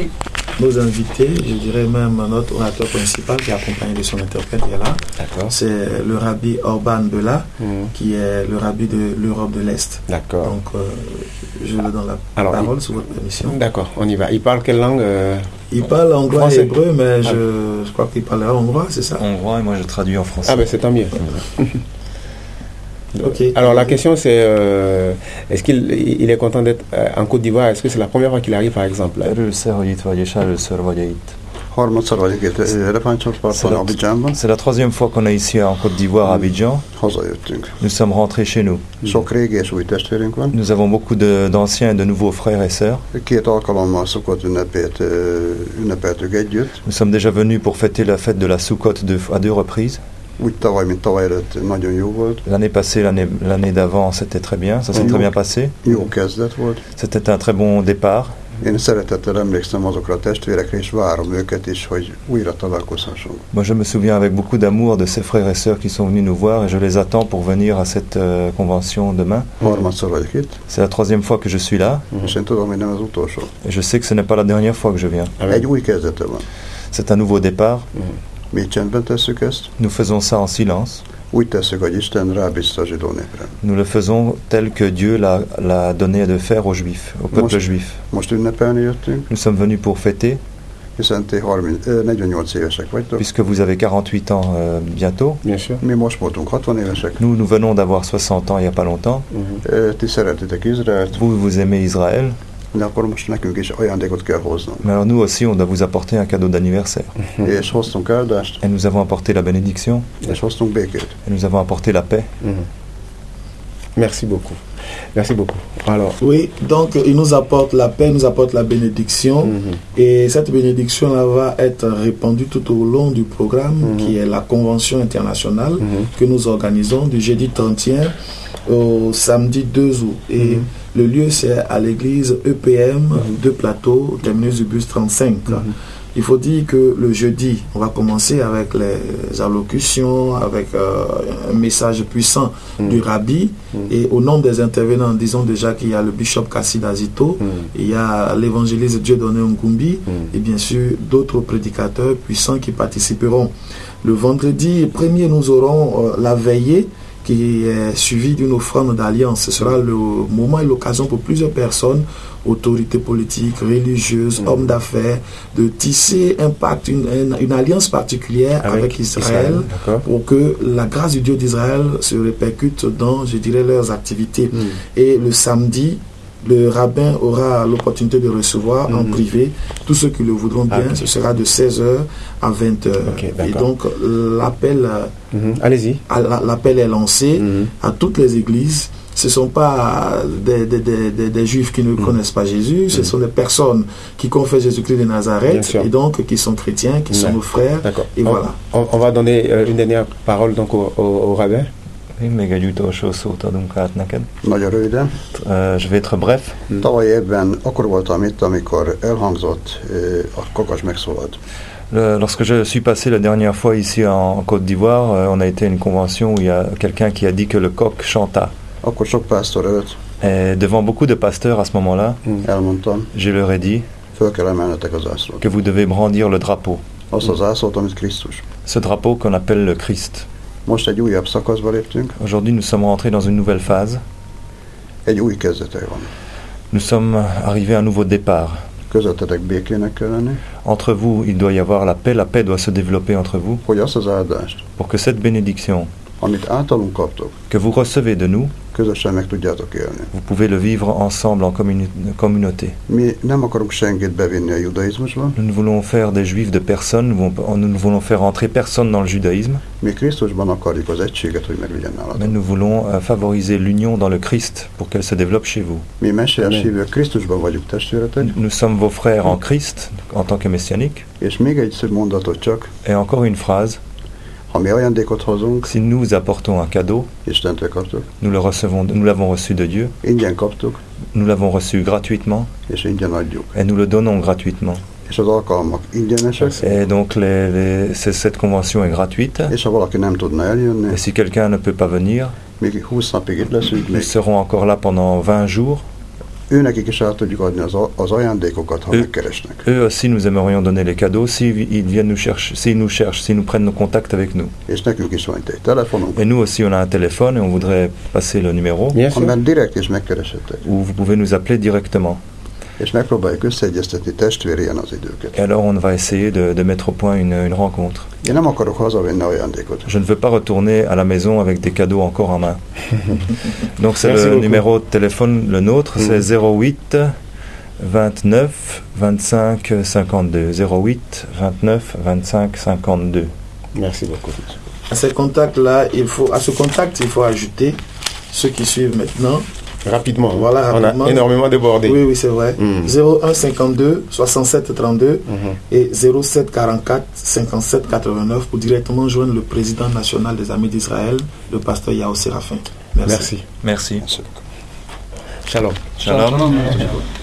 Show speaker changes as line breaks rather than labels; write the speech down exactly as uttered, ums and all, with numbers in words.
nos invités, je dirais même notre orateur principal qui est accompagné de son interprète qui est là.
D'accord.
C'est le rabbi Orban Bela,
Mmh.
qui est le rabbi de l'Europe de l'Est.
D'accord.
Donc, euh, je lui donne la
Alors,
parole
il...
sous votre permission.
D'accord, on y va. Il parle quelle langue euh...
Il parle hongrois
Français.
et hébreu, mais
ah.
je, je crois qu'il parlera hongrois, c'est ça?
Hongrois, et moi je traduis en français.
Ah ben c'est tant mieux.
Ok.
Alors la question c'est, euh, est-ce qu'il il est content d'être euh, en Côte d'Ivoire? Est-ce que c'est la première fois qu'il arrive par exemple?
Örülsz-e, hogy itt vagy, és először vagy itt?
Harmadszor vagyok itt Elefántcsontparton, Abidjanban.
C'est la troisième fois qu'on est ici en Côte d'Ivoire, à Abidjan.
Hazajöttünk.
Nous sommes rentrés chez nous.
Sok régi és új testvérünk van.
Nous avons beaucoup de, d'anciens et de nouveaux frères et sœurs.
Két alkalommal szokott ünnepét ö, ünnepeltük együtt.
Nous sommes déjà venus pour fêter la fête de la Soukhot deux, à deux reprises.
Úgy tavaly, mint tavaly előtt nagyon jó volt.
L'année passée, l'année, l'année d'avant, c'était très bien, ça s'est très bien passé.
Jó kezdet volt.
C'était un très bon départ.
Én szeretettel emlékszem azokra a testvérekre, és várom őket is, hogy újra találkozhassunk.
Moi, je me souviens avec beaucoup d'amour de ces frères et sœurs qui sont venus nous voir et je les attends pour venir à cette euh, convention demain.
Harmadszor vagyok itt.
C'est la troisième fois que je suis là.
És én tudom, hogy nem az utolsó.
Et je sais que ce n'est pas la dernière fois que je viens.
Egy új kezdete van.
C'est un nouveau départ.
Mi csendben tesszük ezt.
Nous faisons ça en silence.
Úgy tesszük, hogy Isten rábízta a zsidó népre.
Nous le faisons tel que Dieu l'a, l'a donné de faire aux Juifs, au peuple
Most-
juif.
Most ünnepelni jöttünk,
Nous sommes venus pour fêter,
hiszen ti harminc, ö, negyvennyolc évesek vagytok.
puisque vous avez quarante-huit ans euh, bientôt.
Bien sûr.
Mi most voltunk hatvan évesek.
Nous, nous venons d'avoir soixante ans il n'y a pas longtemps.
Ö, Ti szeretitek Izraelt,
Vous, vous aimez Israël,
de akkor most nekünk is ajándékot kell hoznunk.
mais alors nous aussi, on doit vous apporter un cadeau d'anniversaire.
És hoztunk áldást,
Et nous avons apporté la bénédiction,
és hoztunk békét.
et nous avons apporté la paix.
Merci beaucoup. Merci beaucoup. Alors,
Oui, donc il nous apporte la paix, il nous apporte la bénédiction. Et cette bénédiction-là va être répandue tout au long du programme qui est la Convention internationale que nous organisons du jeudi trente et un au samedi deux août. Et le lieu, c'est à l'église E P M de Plateau, terminus du bus trente-cinq. Il faut dire que le jeudi, on va commencer avec les allocutions, avec euh, un message puissant du rabbi. Et au nombre des intervenants, disons déjà qu'il y a le bishop Kassid Azito, il y a l'évangéliste Dieudonné Ngumbi, et bien sûr d'autres prédicateurs puissants qui participeront. Le vendredi premier, nous aurons euh, la veillée qui est suivie d'une offrande d'alliance. Ce sera le moment et l'occasion pour plusieurs personnes, autorités politiques, religieuses, mmh. hommes d'affaires, de tisser un pacte, une, une, une alliance particulière avec, avec Israël, Israël pour que la grâce du Dieu d'Israël se répercute dans, je dirais, leurs activités. Mmh. Et le samedi, le rabbin aura l'opportunité de recevoir mmh. en privé tous ceux qui le voudront bien. Okay. Ce sera de seize heures à vingt heures. Okay, et donc l'appel, mmh.
allez-y.
L'appel est lancé mmh. à toutes les églises. Ce ne sont pas des, des, des, des, des juifs qui ne mmh. connaissent pas Jésus, ce mmh. sont des personnes qui confessent Jésus-Christ de Nazareth et donc qui sont chrétiens, qui mmh. sont nos frères. Et
on,
voilà.
On, on va donner euh, une dernière parole donc au, au, au rabbin.
Még egy utolsó szót adunk át neked.
Nagyon röviden.
Uh, je vais être bref.
Tavaly évben akkor voltam itt, amikor elhangzott a kakas megszólalt.
Le, lorsque je suis passé la dernière fois ici en, en Côte d'Ivoire, euh, on a été à une convention où il y a quelqu'un qui a dit que le coq chanta.
Akkor sok pásztor előtt.
Et devant beaucoup de pasteurs à ce moment-là,
elmondtam,
je leur ai dit
föl kell emelnetek az zászlót.
Que vous devez brandir le drapeau.
Azt a zászlót, amit Krisztus.
Ce drapeau qu'on appelle le Christ.
Most egy újabb szakaszba léptünk.
Aujourd'hui, nous sommes rentrés dans une nouvelle phase.
Egy új kezdete van.
Nous sommes arrivés à un nouveau départ.
Közöttetek békének kell lenni.
Entre vous, il doit y avoir la paix. La paix doit se développer entre vous.
Hogy azt az áldást,
pour que cette bénédiction,
amit általunk kaptok,
que vous recevez de nous,
közösen meg tudjátok élni.
Vous pouvez le vivre ensemble en communi- communauté.
Mi nem akarunk senkit bevinni a judaizmusba.
Nous ne voulons faire des juifs de personne, nous, voulons, nous ne voulons faire entrer personne dans le judaïsme.
Mi Krisztusban akarjuk az egységet, hogy meglegyen nálatok.
Mais nous voulons uh, favoriser l'union dans le Christ pour qu'elle se développe chez vous.
Mi messiás hívők Krisztusban vagyunk testvéretek.
Nous sommes vos frères en Christ en tant que messianiques.
És még egy szép mondatot csak.
Et encore une phrase.
Ha mi ajándékot hozunk,
si nous apportons un cadeau,
Istentől kaptuk,
nous le recevons, nous l'avons reçu de Dieu.
Ingyen kaptuk,
nous l'avons reçu gratuitement.
És ingyen adjuk.
Et nous le donnons gratuitement.
És az alkalmak ingyenesek.
Et donc les, les, cette convention est gratuite.
És ha valaki nem tudna eljönni,
et si quelqu'un ne peut pas venir,
még húsz napig itt leszünk,
nous serons encore là pendant vingt jours.
Őnekik is át tudjuk adni az, az ajándékokat, ha
Ő-
megkeresnek.
Eux aussi, nous aimerions donner les cadeaux s'ils viennent nous chercher, s'ils nous cherchent, s'ils nous prennent nos contacts avec nous.
És nekünk is van itt egy telefonunk,
Et nous aussi, on a un téléphone et on voudrait passer le numéro
Bien sûr.
amiben direkt is megkereshettek.
où vous pouvez nous appeler directement.
És megpróbáljuk összeegyeztetni testvérien az időket.
Et alors, on va essayer de, de mettre au point une, une rencontre.
Én nem akarok hazavinni ajándékot.
Je ne veux pas retourner à la maison avec des cadeaux encore en main. Donc c'est
Merci
le
beaucoup.
numéro de téléphone, le nôtre,
Mhm.
c'est zéro huit vingt-neuf vingt-cinq cinquante-deux. zéro huit vingt-neuf vingt-cinq cinquante-deux.
Merci beaucoup.
À ces contacts-là, il faut, à ce contact, il faut ajouter ceux qui suivent maintenant.
Rapidement.
Voilà, rapidement.
On a énormément débordé.
Oui, oui, c'est vrai.
Mm.
zéro un cinquante-deux soixante-sept trente-deux
Mhm.
et zéro sept quarante-quatre cinquante-sept quatre-vingt-neuf pour directement joindre le président national des Amis d'Israël, le pasteur Yao Séraphin. Merci.
Merci.
Merci.
Shalom.
Shalom.